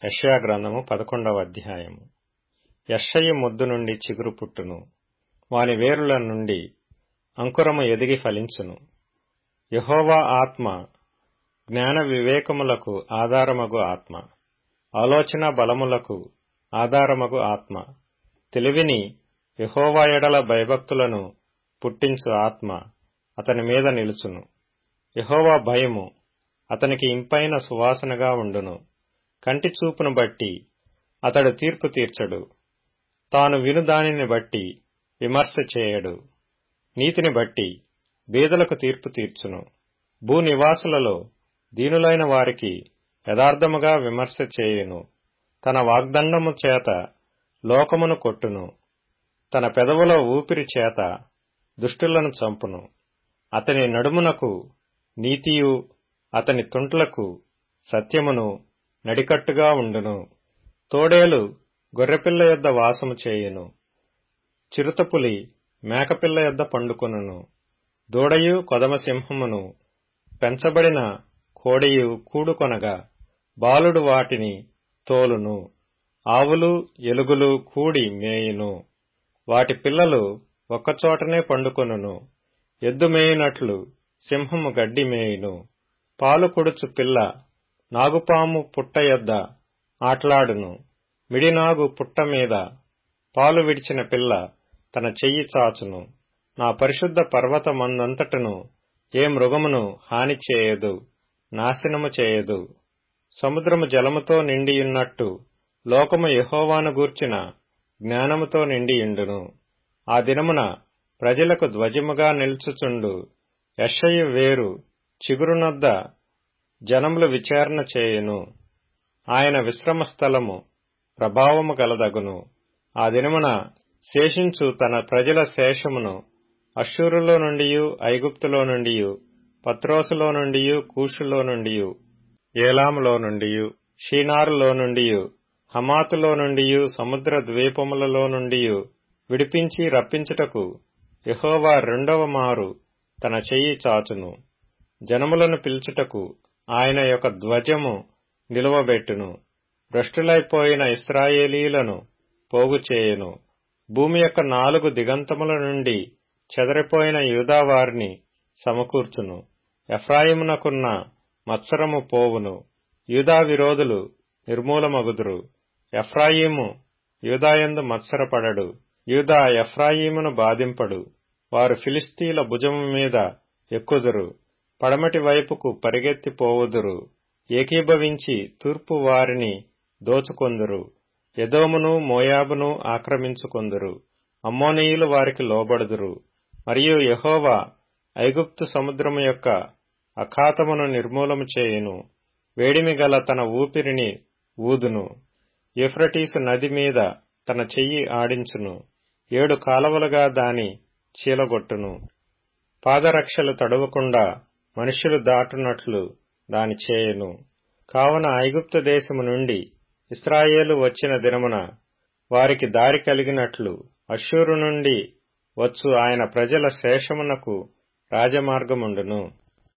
యెషయా గ్రంథము 11వ అధ్యాయము. యెషయి మొద్దు నుండి చిగురు పుట్టును, వాని వేరుల నుండి అంకురము ఎదిగి ఫలించును. యెహోవా ఆత్మ జ్ఞాన వివేకములకు ఆధారమగు ఆత్మ, ఆలోచన బలములకు ఆధారమగు ఆత్మ, తెలివిని యెహోవా ఎడల భయభక్తులను పుట్టించు ఆత్మ అతని మీద నిలుచును. యెహోవా భయము అతనికి ఇంపైన సువాసనగా ఉండును. కంటి చూపును బట్టి అతడు తీర్పు తీర్చడు, తాను విను దానిని బట్టి విమర్శ చేయడు. నీతిని బట్టి బీదలకు తీర్పు తీర్చును. భూనివాసులలో దీనులైన వారికి యథార్థముగా విమర్శ చేయును. తన వాగ్దండము చేత లోకమును కొట్టును, తన పెదవుల ఊపిరి చేత దుష్టులను చంపును. అతని నడుమునకు నీతియు, అతని తుంట్లకు సత్యమును నడికట్టుగా ఉండును. తోడేలు గొర్రెపిల్ల యొద్ద వాసము చేయును, చిరుతపులి మేకపిల్ల యొద్ద పండుకొనును. దూడయు కొదమసింహమును పెంచబడిన కోడెయు కూడుకొనగా బాలుడు వాటిని తోలును. ఆవులు ఎలుగులు కూడి మేయును, వాటి పిల్లలు ఒక్కచోటనే పండుకొనును. ఎద్దు మేయునట్లు సింహము గడ్డి మేయును. పాలు కొడుచు పిల్ల నాగుపాము పుట్ట యొద్ద ఆట్లాడును. మిడినాగు పుట్ట మీద పాలు విడిచిన పిల్ల తన చెయ్యి చాచును. నా పరిశుద్ధ పర్వతమందంతటను ఏ మృగమును హాని చేయదు, నాశనము చేయదు. సముద్రము జలముతో నిండియున్నట్టు లోకము యెహోవాను గూర్చిన జ్ఞానముతో నిండియుండును. ఆ దినమున ప్రజలకు ధ్వజముగా నిల్చుచుండు యెషయి వేరు చిగురునొద్ద జనములు విచారణ చేయును. ఆయన విశ్రమ స్థలము ప్రభావము గలదగును. ఆ దినమున శేషించు తన ప్రజల శేషమును అష్షూరులో నుండియు, ఐగుప్తులో నుండియు, పత్రోసులో నుండియు, కూషులో నుండియు, ఏలాములో నుండియు, షీనారులో నుండియు, హమాతులో నుండియు, సముద్ర ద్వీపములలో నుండియు విడిపించి రప్పించుటకు యెహోవా రెండవ మారు తన చెయ్యి చాచును. జనములను పిలుచుటకు ఆయన యొక్క ధ్వజము నిలువబెట్టును. భ్రష్టులైపోయిన ఇశ్రాయేలీలను పోగు చేయును. భూమి యొక్క 4 దిగంతముల నుండి చెదరిపోయిన యూదా వారిని సమకూర్చును. ఎఫ్రాయిమునకున్న మత్సరము పోవును. యూదా విరోధులు నిర్మూలమగుదురు. ఎఫ్రాయిము యూదాయందు మత్సరపడడు, యూదా ఎఫ్రాయిమును బాధింపడు. వారు ఫిలిష్తీల భుజము మీద ఎక్కుదురు, పడమటి వైపుకు పరిగెత్తిపోవుదురు. ఏకీభవించి తూర్పు వారిని దోచుకొందురు. ఎదోమును మోయాబును ఆక్రమించుకొందురు. అమ్మోనీయులు వారికి లోబడుదురు. మరియు యెహోవా ఐగుప్తు సముద్రము యొక్క అఖాతమును నిర్మూలము చేయును. వేడిమి గల తన ఊపిరిని ఊదును. యూఫ్రటీసు నది మీద తన చెయ్యి ఆడించును. 7 కాలవలుగా దాని చీలగొట్టును. పాదరక్షలు తడవకుండా మనుష్యులు దాటునట్లు దాని చేయును. కావున ఐగుప్తు దేశము నుండి ఇశ్రాయేలు వచ్చిన దినమున వారికి దారి కలిగినట్లు అష్షూరు నుండి వచ్చు ఆయన ప్రజల శేషమునకు రాజమార్గముండును.